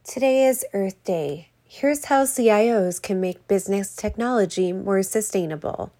Today is Earth Day. Here's how CIOs can make business technology more sustainable.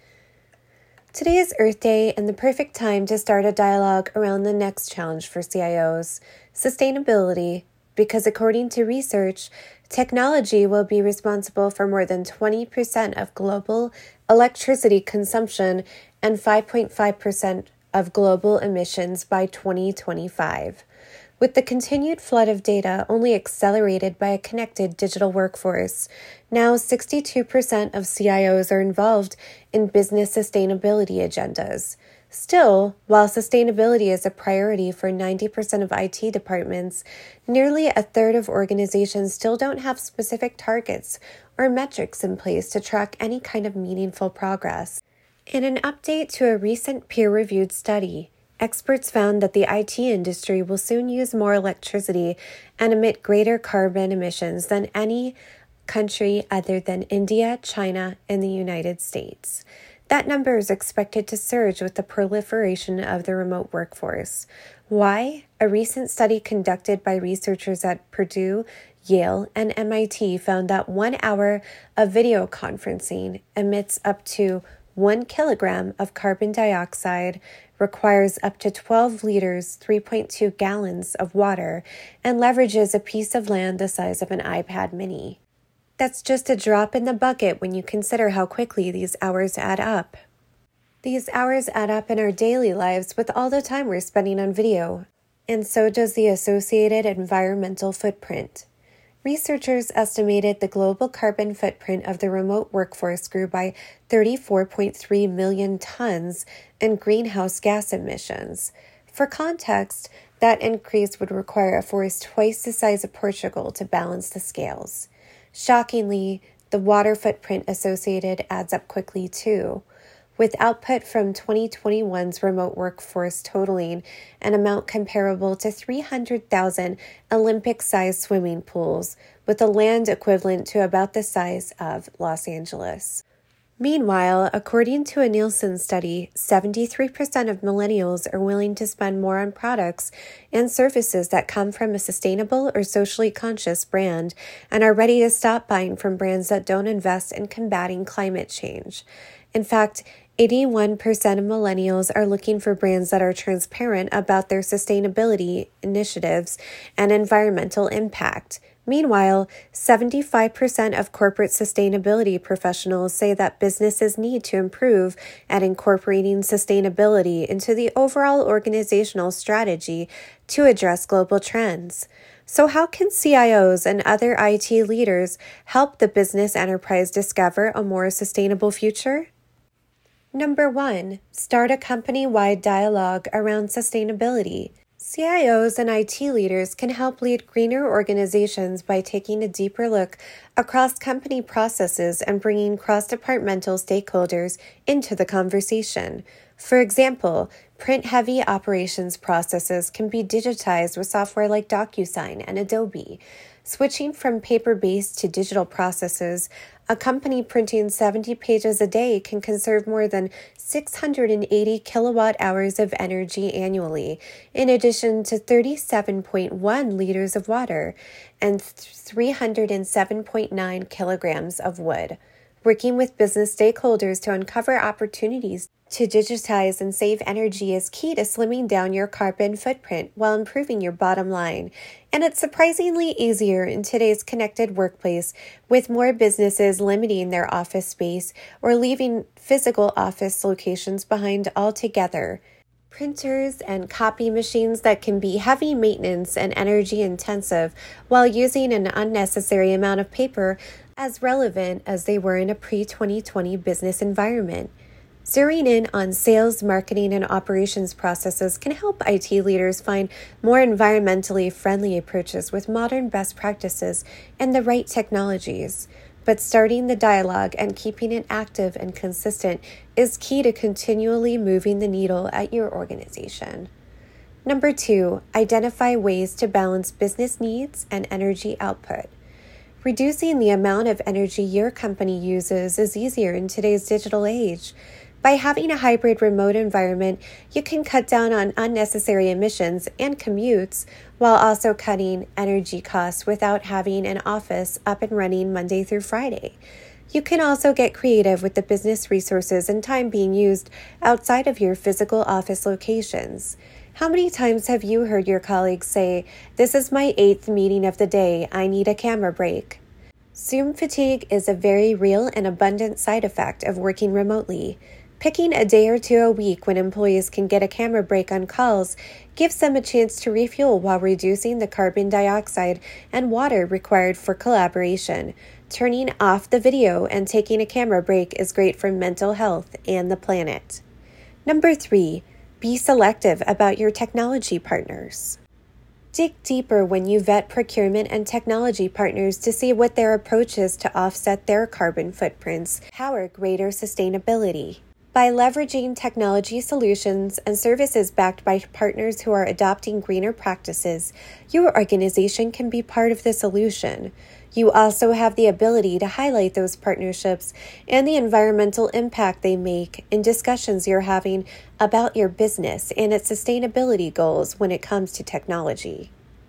Today is Earth Day and the perfect time to start a dialogue around the next challenge for CIOs, sustainability, because according to research, technology will be responsible for more than 20% of global electricity consumption and 5.5% of global emissions by 2025. With the continued flood of data only accelerated by a connected digital workforce, now 62% of CIOs are involved in business sustainability agendas. Still, while sustainability is a priority for 90% of IT departments, nearly a third of organizations still don't have specific targets or metrics in place to track any kind of meaningful progress. In an update to a recent peer-reviewed study, experts found that the IT industry will soon use more electricity and emit greater carbon emissions than any country other than India, China, and the United States. That number is expected to surge with the proliferation of the remote workforce. Why? A recent study conducted by researchers at Purdue, Yale, and MIT found that 1 hour of video conferencing emits up to 1 kilogram of carbon dioxide, requires up to 12 liters, 3.2 gallons of water, and leverages a piece of land the size of an iPad mini. That's just a drop in the bucket when you consider how quickly these hours add up. These hours add up in our daily lives with all the time we're spending on video, and so does the associated environmental footprint. Researchers estimated the global carbon footprint of the remote workforce grew by 34.3 million tons in greenhouse gas emissions. For context, that increase would require a forest twice the size of Portugal to balance the scales. Shockingly, the water footprint associated adds up quickly too, with output from 2021's remote workforce totaling an amount comparable to 300,000 Olympic-sized swimming pools, with a land equivalent to about the size of Los Angeles. Meanwhile, according to a Nielsen study, 73% of millennials are willing to spend more on products and services that come from a sustainable or socially conscious brand and are ready to stop buying from brands that don't invest in combating climate change. In fact, 81% of millennials are looking for brands that are transparent about their sustainability initiatives and environmental impact. Meanwhile, 75% of corporate sustainability professionals say that businesses need to improve at incorporating sustainability into the overall organizational strategy to address global trends. So how can CIOs and other IT leaders help the business enterprise discover a more sustainable future? Number 1, start a company-wide dialogue around sustainability. CIOs and IT leaders can help lead greener organizations by taking a deeper look across company processes and bringing cross-departmental stakeholders into the conversation. For example, print-heavy operations processes can be digitized with software like DocuSign and Adobe. Switching from paper-based to digital processes, a company printing 70 pages a day can conserve more than 680 kilowatt hours of energy annually, in addition to 37.1 liters of water and 307.9 kilograms of wood. Working with business stakeholders to uncover opportunities to digitize and save energy is key to slimming down your carbon footprint while improving your bottom line. And it's surprisingly easier in today's connected workplace, with more businesses limiting their office space or leaving physical office locations behind altogether. Printers and copy machines that can be heavy maintenance and energy intensive while using an unnecessary amount of paper as relevant as they were in a pre-2020 business environment. Zeroing in on sales, marketing, and operations processes can help IT leaders find more environmentally friendly approaches with modern best practices and the right technologies. But starting the dialogue and keeping it active and consistent is key to continually moving the needle at your organization. Number 2, identify ways to balance business needs and energy output. Reducing the amount of energy your company uses is easier in today's digital age. By having a hybrid remote environment, you can cut down on unnecessary emissions and commutes while also cutting energy costs without having an office up and running Monday through Friday. You can also get creative with the business resources and time being used outside of your physical office locations. How many times have you heard your colleagues say, "This is my 8th meeting of the day, I need a camera break"? Zoom fatigue is a very real and abundant side effect of working remotely. Picking a day or two a week when employees can get a camera break on calls gives them a chance to refuel while reducing the carbon dioxide and water required for collaboration. Turning off the video and taking a camera break is great for mental health and the planet. Number 3, be selective about your technology partners. Dig deeper when you vet procurement and technology partners to see what their approach is to offset their carbon footprints, power greater sustainability. By leveraging technology solutions and services backed by partners who are adopting greener practices, your organization can be part of the solution. You also have the ability to highlight those partnerships and the environmental impact they make in discussions you're having about your business and its sustainability goals when it comes to technology.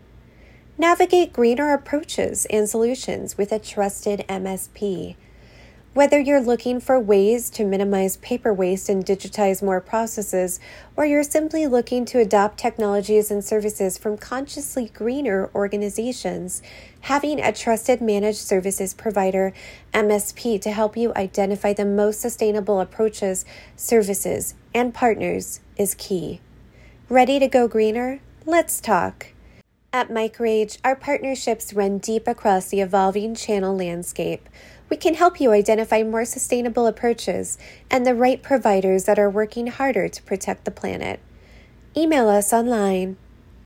Navigate greener approaches and solutions with a trusted MSP. Whether you're looking for ways to minimize paper waste and digitize more processes, or you're simply looking to adopt technologies and services from consciously greener organizations, having a trusted managed services provider, MSP, to help you identify the most sustainable approaches, services, and partners is key. Ready to go greener? Let's talk. At MicroAge, our partnerships run deep across the evolving channel landscape. We can help you identify more sustainable approaches and the right providers that are working harder to protect the planet. Email us online